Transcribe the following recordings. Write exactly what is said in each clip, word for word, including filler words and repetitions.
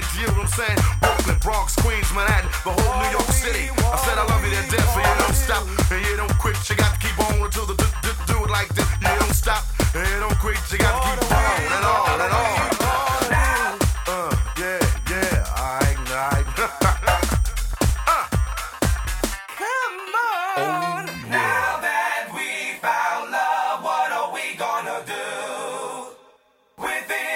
you know what I'm saying? Brooklyn, Bronx, Queens, Manhattan, the whole New York City. I said I love you to death, so you don't stop and you don't quit. You got to keep on until the do, do, do it like this. You don't stop and you don't quit. You got to keep on and on and on. Uh, yeah, yeah, alright, alright. uh. Come on. Oh, now that we found love, what are we gonna do with it?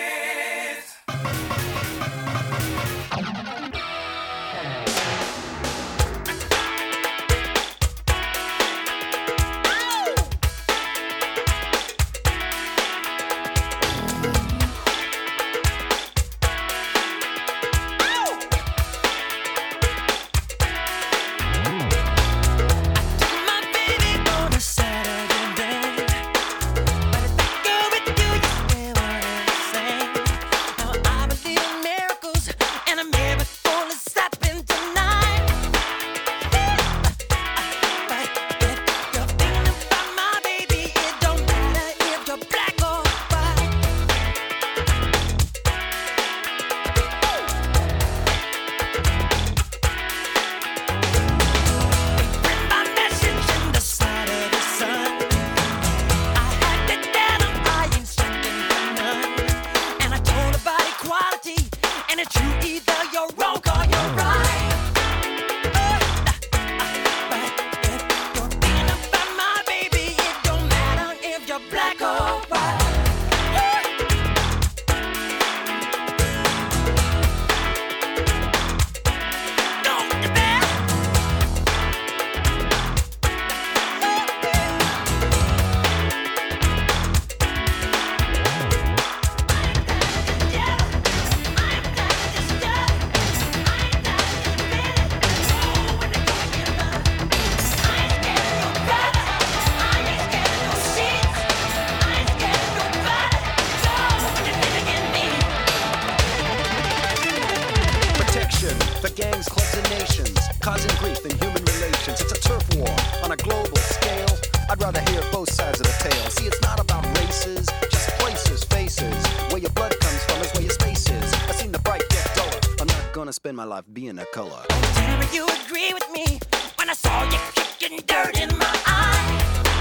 Spend my life being a color. Tell me you agree with me when I saw you kicking dirt in my eye.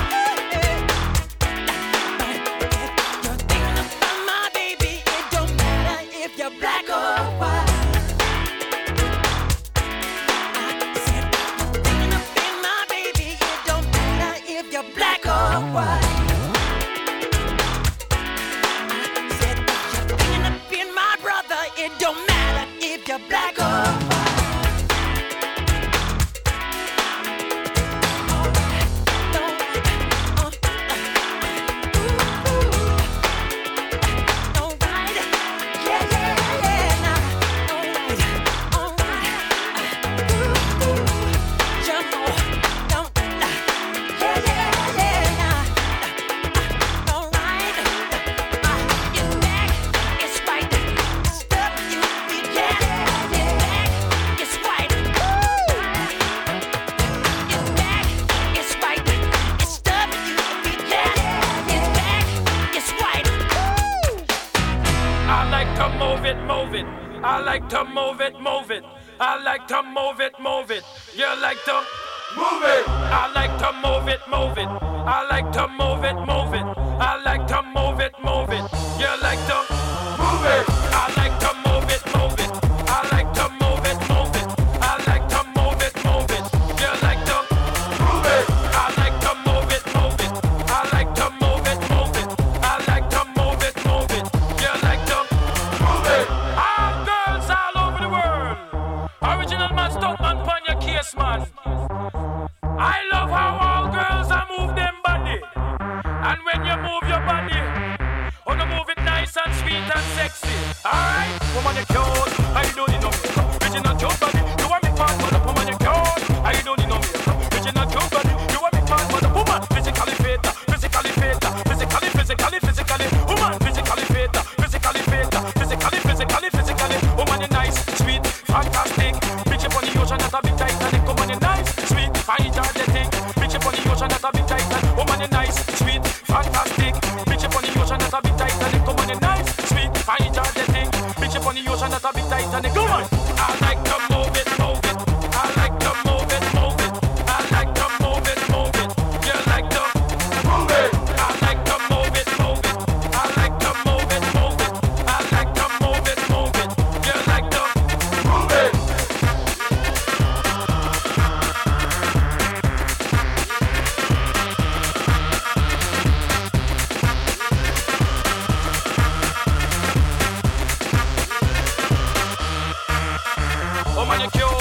You're thinking about my baby. It don't matter if you're black or white. I said you're thinking about my baby. It don't matter if you're black or white. I said you're thinking about my brother. It don't matter if you're black or white. I like to move it, move it. I like to move it, move it. You like to move it. I like to move it, move it. I like to move it, move it. I like to move it, move it. You like to move it. I like to move it, move it. I like to move it, move it. I like to move it, move it. You like to move it. I like to move it, move it. I like to move it, move it. I like to move it, move it. You like to move it. Original man, stunt man, pon your case, man. I love how all girls are move them body. And when you move your body, oh, you move it nice and sweet and sexy. Alright? Woman, you cute. I don't need no makeup. Original cute body. You want me part for the woman, you cute. I don't need no makeup. Original cute body. You want me part for the woman. Physically fit, physically fit, physically, physically, physically. Woman, physically fit, physically fit, physically, physically, physically. Woman, you nice, sweet, fantastic. Ocean that a bit tight and it come on you nice, sweet, fine, energetic. Bitch up on the ocean that a bit tight and woman you nice, sweet, fantastic. Bitch up on the ocean that a bit tight and it come on you nice, sweet, fine, energetic. Bitch up on the ocean that a bit Titanic. Come on. I like to move it, move it. I like to move it, move it. I like to move it, move it. You like to move it. I like to move it, move it. I like to move it, move it. I like to move it, move it. You like to move it. Oh man, you cute.